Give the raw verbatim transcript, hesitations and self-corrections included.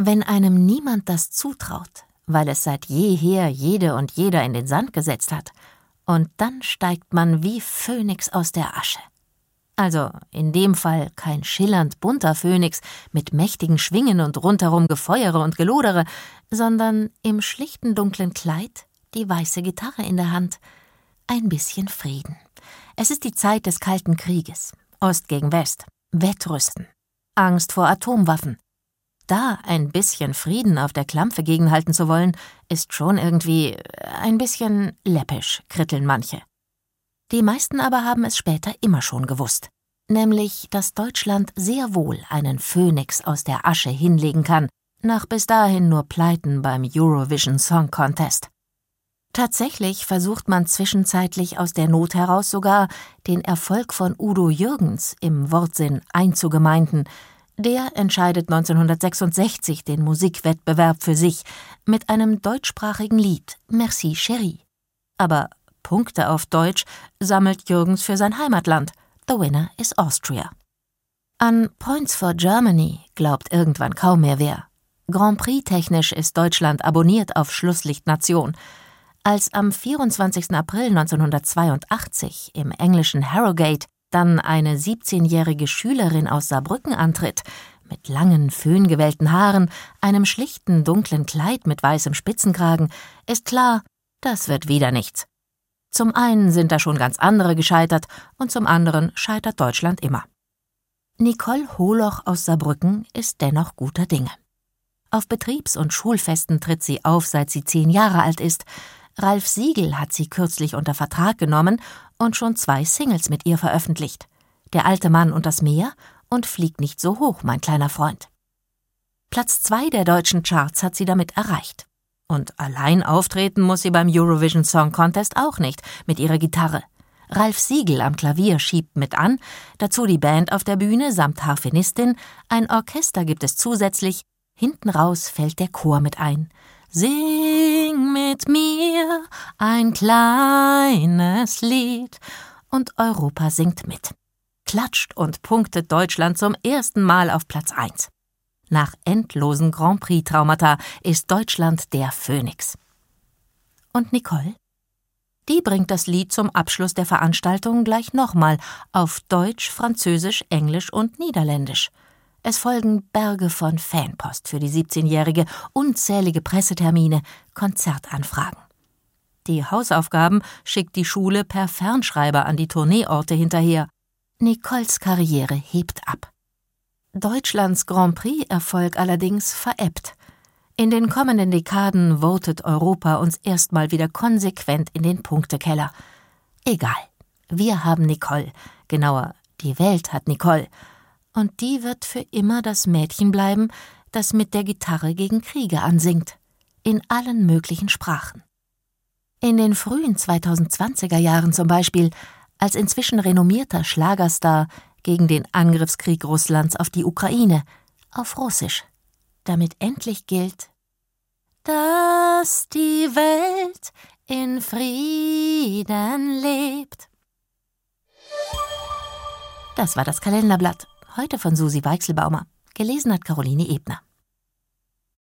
Wenn einem niemand das zutraut, weil es seit jeher jede und jeder in den Sand gesetzt hat, und dann steigt man wie Phönix aus der Asche. Also in dem Fall kein schillernd bunter Phönix mit mächtigen Schwingen und rundherum Gefeuere und Gelodere, sondern im schlichten dunklen Kleid, die weiße Gitarre in der Hand. Ein bisschen Frieden. Es ist die Zeit des Kalten Krieges. Ost gegen West. Wettrüsten. Angst vor Atomwaffen. Da ein bisschen Frieden auf der Klampfe gegenhalten zu wollen, ist schon irgendwie ein bisschen läppisch, kritteln manche. Die meisten aber haben es später immer schon gewusst. Nämlich, dass Deutschland sehr wohl einen Phönix aus der Asche hinlegen kann, nach bis dahin nur Pleiten beim Eurovision Song Contest. Tatsächlich versucht man zwischenzeitlich aus der Not heraus sogar, den Erfolg von Udo Jürgens im Wortsinn einzugemeinden. Der entscheidet neunzehnhundertsechsundsechzig den Musikwettbewerb für sich mit einem deutschsprachigen Lied, Merci Chérie. Aber Punkte auf Deutsch sammelt Jürgens für sein Heimatland. The winner is Austria. An Points for Germany glaubt irgendwann kaum mehr wer. Grand Prix-technisch ist Deutschland abonniert auf Schlusslicht Nation. Als am vierundzwanzigsten April neunzehnhundertzweiundachtzig im englischen Harrogate dann eine siebzehnjährige Schülerin aus Saarbrücken antritt, mit langen, föhngewellten Haaren, einem schlichten, dunklen Kleid mit weißem Spitzenkragen, ist klar, das wird wieder nichts. Zum einen sind da schon ganz andere gescheitert und zum anderen scheitert Deutschland immer. Nicole Holoch aus Saarbrücken ist dennoch guter Dinge. Auf Betriebs- und Schulfesten tritt sie auf, seit sie zehn Jahre alt ist. Ralf Siegel hat sie kürzlich unter Vertrag genommen und schon zwei Singles mit ihr veröffentlicht. Der alte Mann und das Meer und Flieg nicht so hoch, mein kleiner Freund. Platz zwei der deutschen Charts hat sie damit erreicht. Und allein auftreten muss sie beim Eurovision Song Contest auch nicht, mit ihrer Gitarre. Ralf Siegel am Klavier schiebt mit an, dazu die Band auf der Bühne samt Harfenistin, ein Orchester gibt es zusätzlich, hinten raus fällt der Chor mit ein. Sing mit mir ein kleines Lied und Europa singt mit. Klatscht und punktet Deutschland zum ersten Mal auf Platz eins. Nach endlosen Grand Prix-Traumata ist Deutschland der Phönix. Und Nicole? Die bringt das Lied zum Abschluss der Veranstaltung gleich nochmal auf Deutsch, Französisch, Englisch und Niederländisch. Es folgen Berge von Fanpost für die siebzehnjährige, unzählige Pressetermine, Konzertanfragen. Die Hausaufgaben schickt die Schule per Fernschreiber an die Tourneeorte hinterher. Nicoles Karriere hebt ab. Deutschlands Grand Prix-Erfolg allerdings verebbt. In den kommenden Dekaden votet Europa uns erstmal wieder konsequent in den Punktekeller. Egal, wir haben Nicole, genauer, die Welt hat Nicole. Und die wird für immer das Mädchen bleiben, das mit der Gitarre gegen Kriege ansingt. In allen möglichen Sprachen. In den frühen zweitausendzwanziger Jahren zum Beispiel, als inzwischen renommierter Schlagerstar gegen den Angriffskrieg Russlands auf die Ukraine, auf Russisch, damit endlich gilt, dass die Welt in Frieden lebt. Das war das Kalenderblatt, heute von Susi Weichselbaumer, gelesen hat Caroline Ebner.